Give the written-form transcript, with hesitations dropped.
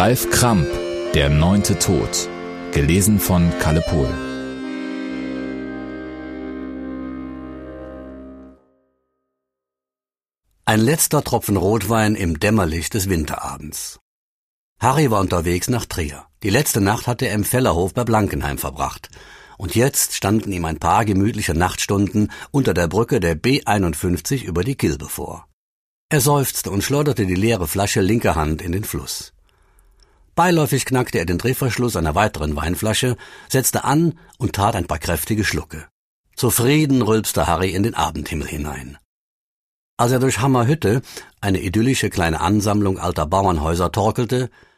Ralf Kramp, Der 9. Tod. Gelesen von Kalle Pohl. Ein letzter Tropfen Rotwein im Dämmerlicht des Winterabends. Harry war unterwegs nach Trier. Die letzte Nacht hatte er im Fellerhof bei Blankenheim verbracht. Und jetzt standen ihm ein paar gemütliche Nachtstunden unter der Brücke der B51 über die Gil bevor. Er seufzte und schleuderte die leere Flasche linker Hand in den Fluss. Beiläufig knackte er den Drehverschluss einer weiteren Weinflasche, setzte an und tat ein paar kräftige Schlucke. Zufrieden rülpste Harry in den Abendhimmel hinein. Als er durch Hammerhütte, eine idyllische kleine Ansammlung alter Bauernhäuser, torkelte,